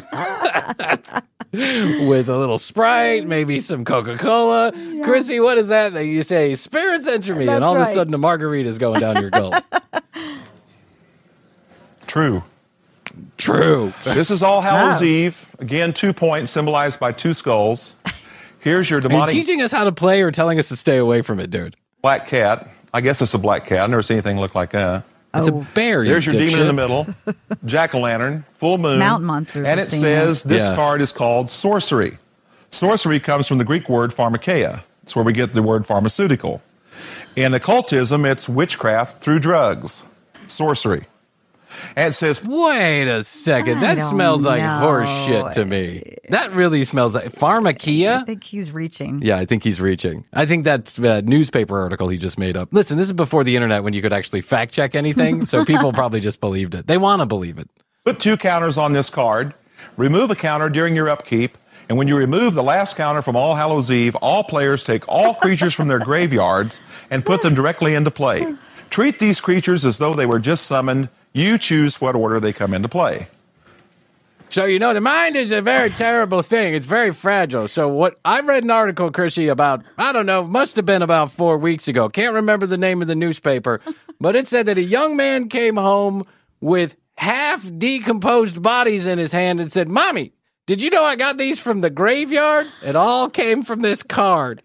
With a little Sprite, maybe some Coca-Cola. Yeah. Chrissy, what is that? You say, spirits, enter me. And all of a sudden, a margarita is going down your gullet. True. This is All Hallows Eve. Again, 2 points symbolized by 2 skulls. Here's your demonic... Are you teaching us how to play or telling us to stay away from it, dude? Black cat. I guess it's a black cat. I've never seen anything look like that. It's a bear. There's your demon in the middle. Jack-o'-lantern. Full moon. Mountain monsters. And it says this card is called sorcery. Sorcery comes from the Greek word pharmakeia. It's where we get the word pharmaceutical. In occultism, it's witchcraft through drugs. Sorcery. And it says, wait a second, that smells like horse shit to me. That really smells like pharmakeia. I think he's reaching. Yeah, I think he's reaching. I think that's a newspaper article he just made up. Listen, this is before the internet when you could actually fact check anything, so people probably just believed it. They want to believe it. Put 2 counters on this card, remove a counter during your upkeep, and when you remove the last counter from All Hallows Eve, all players take all creatures from their graveyards and put them directly into play. Treat these creatures as though they were just summoned. You choose what order they come into play. So, the mind is a very terrible thing. It's very fragile. So what I read an article, Chrissy, about, I don't know, must have been about 4 weeks ago. Can't remember the name of the newspaper. But it said that a young man came home with half decomposed bodies in his hand and said, Mommy, did you know I got these from the graveyard? It all came from this card.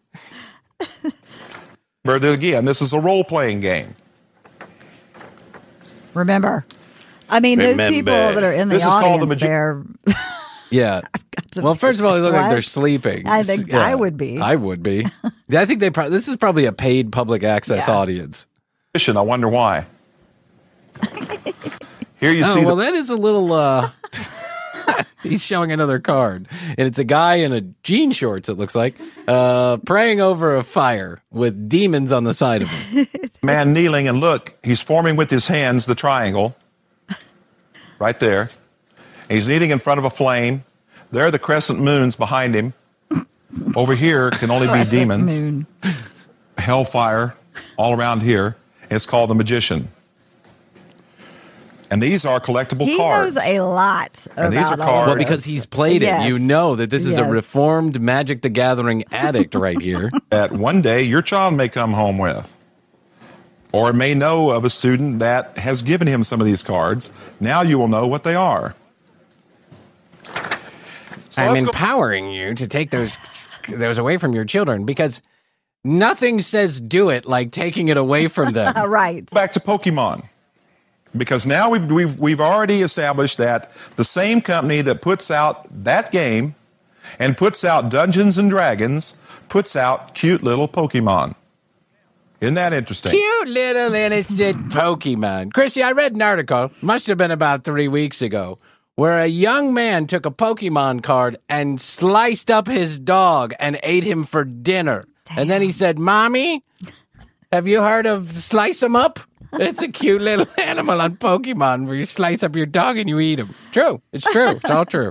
But again, this is a role-playing game. Remember. I mean, those people that are in the audience, they're... Yeah. Well, first of all, they look like they're sleeping. I think I would be. I would be. I think this is probably a paid public access audience. I wonder why. Here you see. Well, that is a little. He's showing another card, and it's a guy in a jean shorts. It looks like praying over a fire with demons on the side of him. Man kneeling, and look, he's forming with his hands the triangle, right there. And he's kneeling in front of a flame. There are the crescent moons behind him. Over here can only be demons. Moon. hellfire all around here. It's called the Magician. And these are collectible cards. He knows a lot about these are all cards. Well, because he's played it. You know that this is a reformed Magic the Gathering addict right here. That one day your child may come home with. Or may know of a student that has given him some of these cards. Now you will know what they are. So I'm empowering you to take those away from your children because nothing says do it like taking it away from them. Right. Back to Pokemon. Because now we've already established that the same company that puts out that game and puts out Dungeons and Dragons puts out cute little Pokemon. Isn't that interesting? Cute little innocent Pokemon. Chrissy, I read an article, must have been about 3 weeks ago, where a young man took a Pokemon card and sliced up his dog and ate him for dinner. Damn. And then he said, "Mommy, have you heard of Slice 'em Up? It's a cute little animal on Pokemon where you slice up your dog and you eat him." True. It's true. It's all true.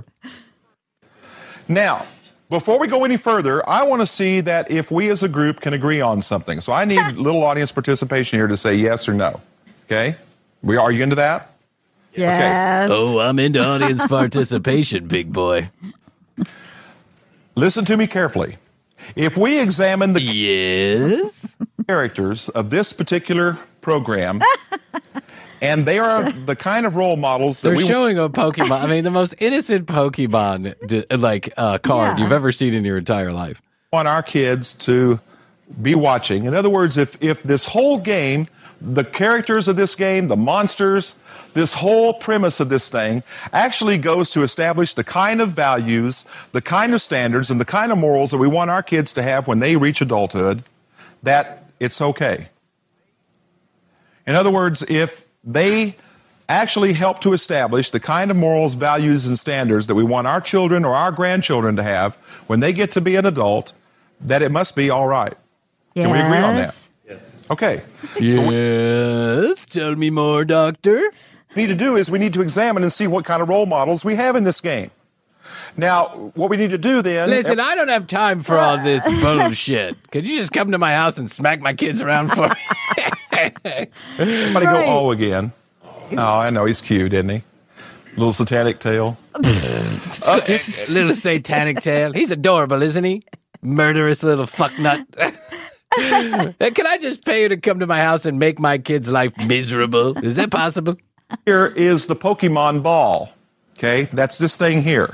Now, before we go any further, I want to see that if we as a group can agree on something. So I need a little audience participation here to say yes or no. Okay? Are you into that? Yes. Okay. Oh, I'm into audience participation, big boy. Listen to me carefully. If we examine the characters of this particular program, and they are the kind of role models that they're showing a Pokemon. I mean, the most innocent Pokemon card you've ever seen in your entire life. Want our kids to be watching. In other words, if this whole game, the characters of this game, the monsters, this whole premise of this thing actually goes to establish the kind of values, the kind of standards, and the kind of morals that we want our kids to have when they reach adulthood, that it's okay. In other words, if they actually help to establish the kind of morals, values, and standards that we want our children or our grandchildren to have when they get to be an adult, that it must be all right. Yes. Can we agree on that? Yes. Okay. Yes. Tell me more, Doctor. What we need to do is we need to examine and see what kind of role models we have in this game. Now, what we need to do then... Listen, I don't have time for all this bullshit. Could you just come to my house and smack my kids around for me? Somebody go, oh, again. Oh, I know, he's cute, isn't he? Little satanic tail. Little satanic tail. He's adorable, isn't he? Murderous little fucknut. Can I just pay you to come to my house and make my kid's life miserable? Is that possible? Here is the Pokemon ball. Okay, that's this thing here.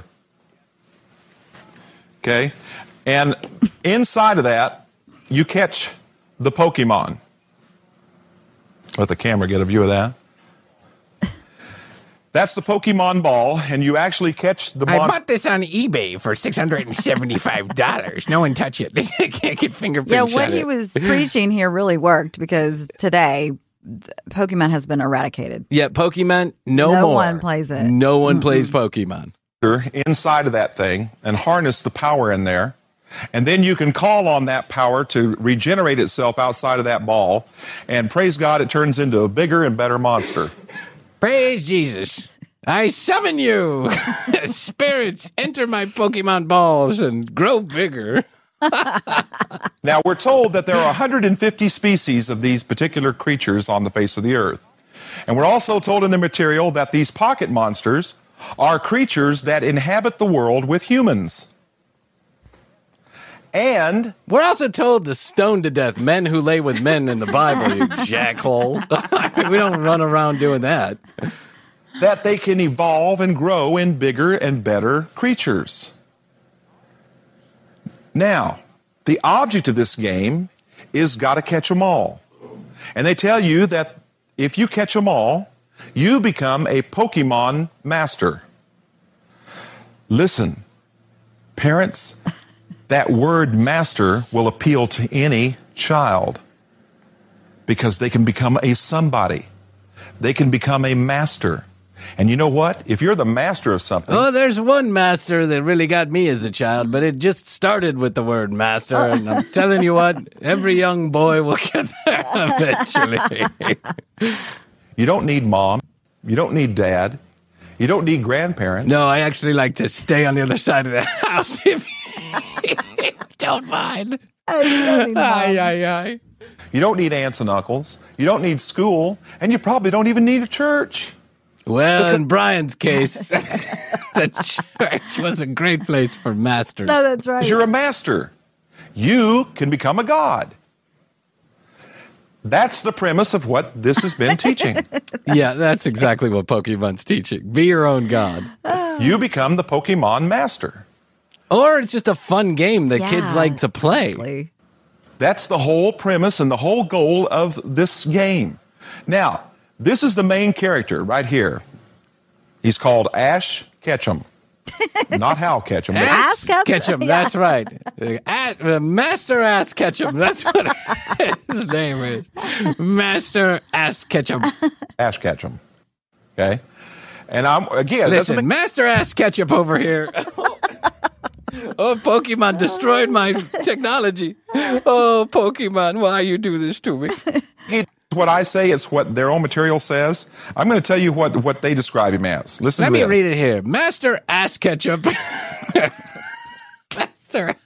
Okay, and inside of that, you catch the Pokemon. Let the camera get a view of that. That's the Pokemon ball, and you actually catch the monster. I bought this on eBay for $675. No one touch it. I can't get fingerprints. Yeah, what he was preaching here really worked because today Pokemon has been eradicated. Yeah, Pokemon, no more. No one plays it. No one plays Pokemon. Inside of that thing and harness the power in there. And then you can call on that power to regenerate itself outside of that ball. And praise God, it turns into a bigger and better monster. Praise Jesus. I summon you. Spirits, enter my Pokemon balls and grow bigger. Now, we're told that there are 150 species of these particular creatures on the face of the earth. And we're also told in the material that these pocket monsters are creatures that inhabit the world with humans. And we're also told to stone to death men who lay with men in the Bible, you jackhole. We don't run around doing that. That they can evolve and grow in bigger and better creatures. Now, the object of this game is gotta catch them all. And they tell you that if you catch them all, you become a Pokemon master. Listen, parents, that word master will appeal to any child because they can become a somebody. They can become a master. And you know what? If you're the master of something... Oh, there's one master that really got me as a child, but it just started with the word master. And I'm telling you what, every young boy will get there eventually. You don't need mom. You don't need dad. You don't need grandparents. No, I actually like to stay on the other side of the house if you don't mind. Aye. You don't need aunts and uncles. You don't need school. And you probably don't even need a church. Well, in Brian's case, the church was a great place for masters. No, that's right. You're a master. You can become a god. That's the premise of what this has been teaching. Yeah, that's exactly what Pokemon's teaching. Be your own god. You become the Pokemon master. Or it's just a fun game that kids like to play. Exactly. That's the whole premise and the whole goal of this game. Now, this is the main character right here. He's called Ash Ketchum. Not Hal Ketchum. But Ass Ketchum, that's right. Master Ass Ketchum, that's what his name is. Master Ass Ketchum. Ash Ketchum. Okay? And I'm, again... Listen, Master Ass Ketchup over here. Oh, Pokemon destroyed my technology. Oh, Pokemon, why you do this to me? What I say, it's what their own material says. I'm going to tell you what they describe him as. Listen Let to me this. read it here. Master Ass Ketchup. Master.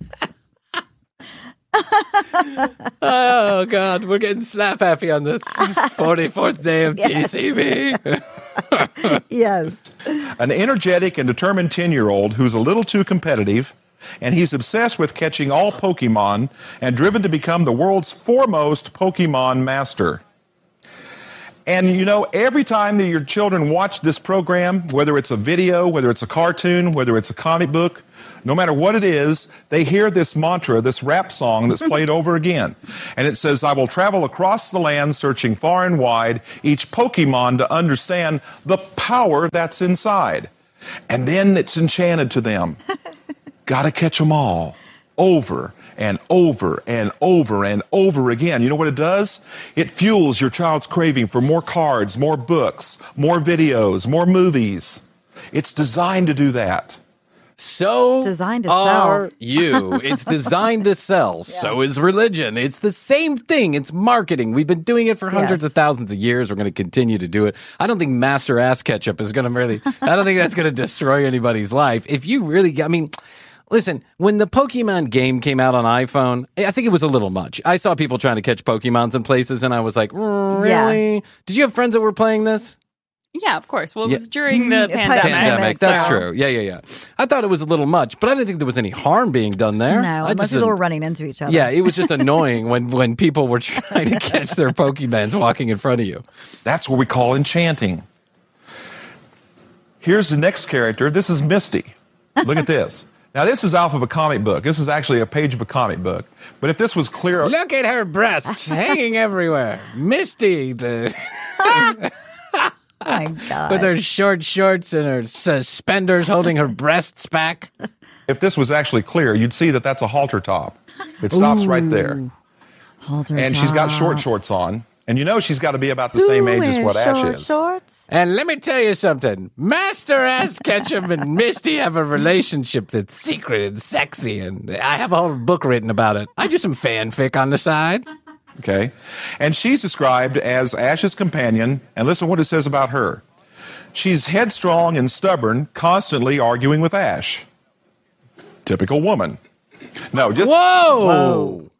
Oh, God. We're getting slap happy on the 44th day of TCB. Yes. An energetic and determined 10-year-old who's a little too competitive, and he's obsessed with catching all Pokemon and driven to become the world's foremost Pokemon master. And, you know, every time that your children watch this program, whether it's a video, whether it's a cartoon, whether it's a comic book, no matter what it is, they hear this mantra, this rap song that's played over again. And it says, I will travel across the land searching far and wide each Pokemon to understand the power that's inside. And then it's enchanted to them. Gotta catch them all. Over and over and over and over again. You know what it does? It fuels your child's craving for more cards, more books, more videos, more movies. It's designed to do that. So It's designed to are sell. you. It's designed to sell. So is religion. It's the same thing. It's marketing. We've been doing it for hundreds of thousands of years. We're going to continue to do it. I don't think Master Ass Ketchup is going to really, I don't think that's going to destroy anybody's life. If you really, I mean, listen, when the Pokemon game came out on iPhone, I think it was a little much. I saw people trying to catch Pokemons in places, and I was like, really? Yeah. Did you have friends that were playing this? Yeah, of course. Well, it was during the Pandemic, that's so. true. Yeah. I thought it was a little much, but I didn't think there was any harm being done there. No, unless people were running into each other. Yeah, it was just annoying when people were trying to catch their Pokemons walking in front of you. That's what we call enchanting. Here's the next character. This is Misty. Look at this. Now, this is off of a comic book. This is actually a page of a comic book. But if this was clear... Look at her breasts hanging everywhere. Misty, Oh my God. with her short shorts and her suspenders holding her breasts back. If this was actually clear, you'd see that that's a halter top. It stops right there. Halter And she's got short shorts on. And you know she's got to be about the same age as what Ash is. Shorts? And let me tell you something. Master Ass Ketchum and Misty have a relationship that's secret and sexy, and I have a whole book written about it. I do some fanfic on the side. Okay? And she's described as Ash's companion. And listen to what it says about her. She's headstrong and stubborn, constantly arguing with Ash. Typical woman. No, just... Whoa!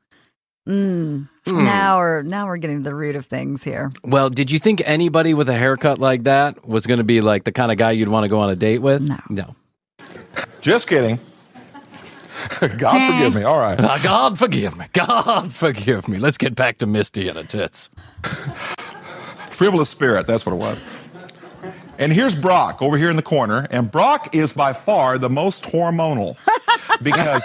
Now we're getting to the root of things here. Well, did you think anybody with a haircut like that was going to be like the kind of guy you'd want to go on a date with? No. Just kidding. God forgive me. All right. God forgive me. God forgive me. Let's get back to Misty and her tits. Frivolous spirit. That's what it was. And here's Brock over here in the corner. And Brock is by far the most hormonal. Because...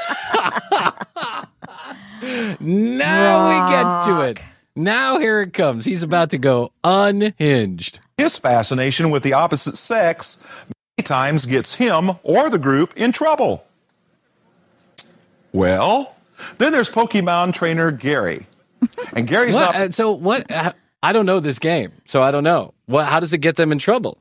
Now we get to it. Now here it comes. He's about to go unhinged. his fascination with the opposite sex many times gets him or the group in trouble. Well, then there's Pokemon trainer Gary. And Gary's not... So what? I don't know this game, so I don't know. How does it get them in trouble?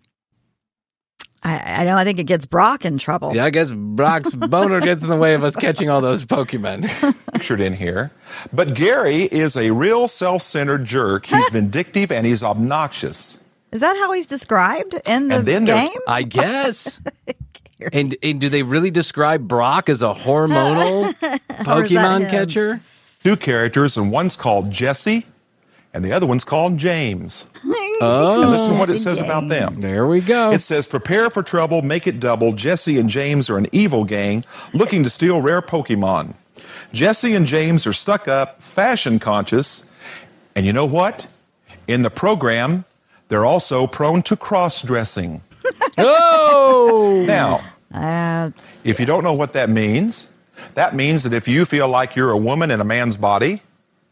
I know. I think it gets Brock in trouble. Yeah, I guess Brock's boner gets in the way of us catching all those Pokemon. Pictured in here. But Gary is a real self-centered jerk. He's vindictive and he's obnoxious. Is that how he's described in the game? I guess. weird. And do they really describe Brock as a hormonal Pokemon catcher? 2 characters, and one's called Jesse, and the other one's called James. Oh. And listen to what it says about them. There we go. It says, prepare for trouble, make it double. Jesse and James are an evil gang looking to steal rare Pokemon. Jesse and James are stuck up, fashion conscious, and you know what? In the program, they're also prone to cross-dressing. Oh! Now, if you don't know what that means that if you feel like you're a woman in a man's body,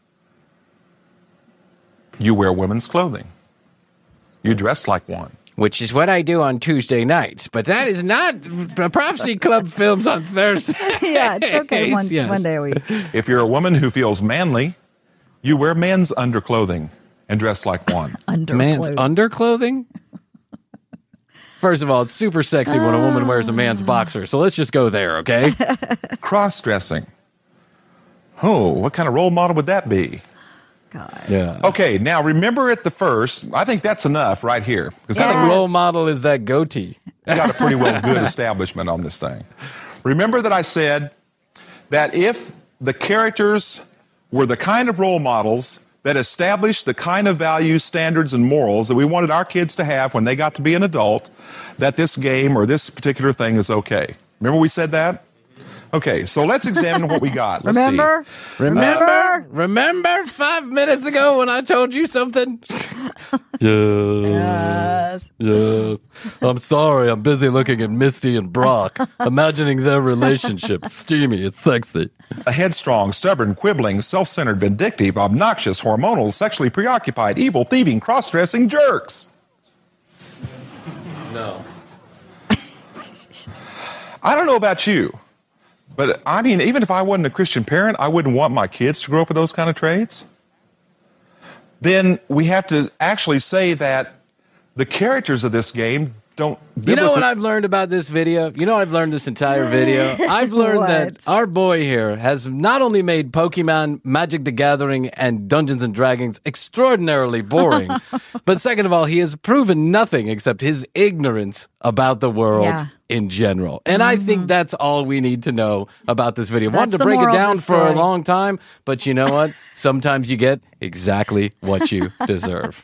you wear women's clothing. You dress like one. Which is what I do on Tuesday nights. But that is not Prophecy Club films on Thursday. Yeah, it's okay. One day a week. If you're a woman who feels manly, you wear men's underclothing and dress like one. Man's underclothing? First of all, it's super sexy when a woman wears a man's boxer. So let's just go there, okay? Cross-dressing. Oh, what kind of role model would that be? God. Yeah. Okay, now remember at the first, I think that's enough right here. Because I think role model is that goatee. we got a pretty well good establishment on this thing. Remember that I said that if the characters were the kind of role models that established the kind of values, standards, and morals that we wanted our kids to have when they got to be an adult, that this game or this particular thing is okay. Remember we said that? Okay, so let's examine what we got. Let's Remember? see. Remember 5 minutes ago when I told you something? Yes. I'm sorry, I'm busy looking at Misty and Brock, imagining their relationship. Steamy, it's sexy. A headstrong, stubborn, quibbling, self-centered, vindictive, obnoxious, hormonal, sexually preoccupied, evil, thieving, cross-dressing jerks. No. I don't know about you, but I mean, even if I wasn't a Christian parent, I wouldn't want my kids to grow up with those kind of traits. Then we have to actually say that the characters of this game don't... You know what I've learned about this video? You know I've learned this entire video? I've learned that our boy here has not only made Pokemon, Magic the Gathering, and Dungeons and Dragons extraordinarily boring, but second of all, he has proven nothing except his ignorance about the world in general. And I think that's all we need to know about this video. Wanted to break it down for a long time, but you know what? Sometimes you get exactly what you deserve.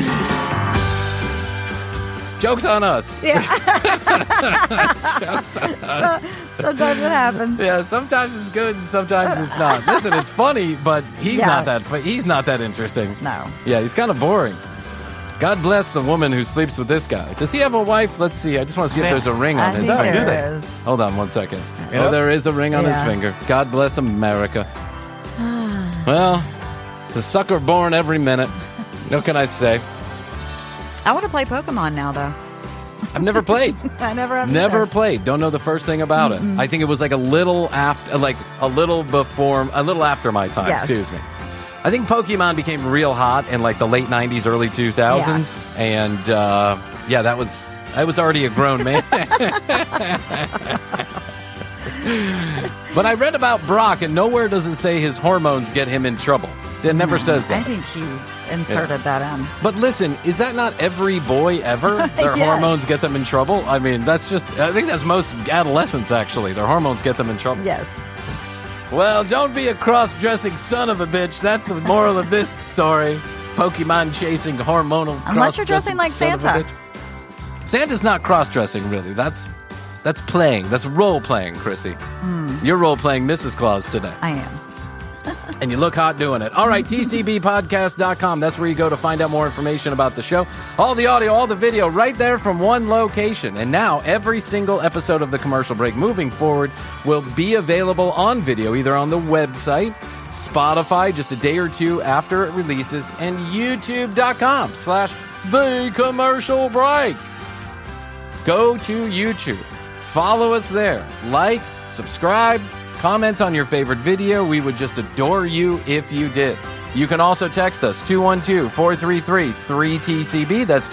Joke's on us. Yeah. Joke's on us. Sometimes it happens. Yeah, sometimes it's good and sometimes it's not. Listen, it's funny, but he's not that interesting. No. Yeah, he's kind of boring. God bless the woman who sleeps with this guy. Does he have a wife? Let's see. I just want to see if there's a ring on his finger. There is. Hold on one second. Oh, there is a ring on his finger. God bless America. Well, the sucker born every minute. What can I say? I want to play Pokemon now, though. I've never played. I never have. Never played. Don't know the first thing about it. I think it was like a little after my time. Yes. Excuse me. I think Pokemon became real hot in like the late 90s, early 2000s. Yeah. And I was already a grown man. But I read about Brock, and nowhere does it say his hormones get him in trouble. It never says that. I think he inserted that in. But listen, is that not every boy ever? Their hormones get them in trouble? I mean, I think that's most adolescents, actually. Their hormones get them in trouble. Yes. Well, don't be a cross-dressing son of a bitch. That's the moral of this story. Pokemon chasing hormonal Unless you're dressing like Santa. Santa's not cross-dressing, really. That's playing. That's role-playing, Chrissy. You're role-playing Mrs. Claus today. I am. And you look hot doing it. All right, tcbpodcast.com. That's where you go to find out more information about the show. All the audio, all the video, right there from one location. And now, every single episode of The Commercial Break moving forward will be available on video, either on the website, Spotify, just a day or two after it releases, and youtube.com/The Commercial Break. Go to YouTube. Follow us there. Like, subscribe, comment on your favorite video. We would just adore you if you did. You can also text us, 212-433-3TCB. That's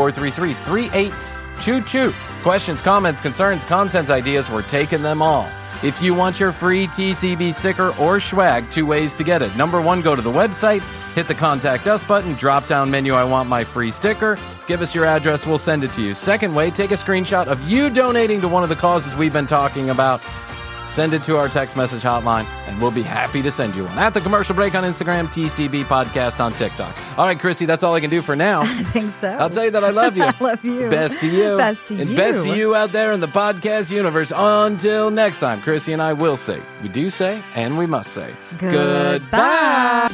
212-433-3822. Questions, comments, concerns, content ideas, we're taking them all. If you want your free TCB sticker or swag, 2 ways to get it. Number 1, go to the website, hit the Contact Us button, drop down menu, I want my free sticker. Give us your address, we'll send it to you. Second way, take a screenshot of you donating to one of the causes we've been talking about. Send it to our text message hotline, and we'll be happy to send you one. At The Commercial Break on Instagram, TCB Podcast on TikTok. All right, Chrissy, that's all I can do for now. I think so. I'll tell you that I love you. I love you. Best to you. Best to and you. best to you out there in the podcast universe. Until next time, Chrissy and I will say, we do say, and we must say, Goodbye.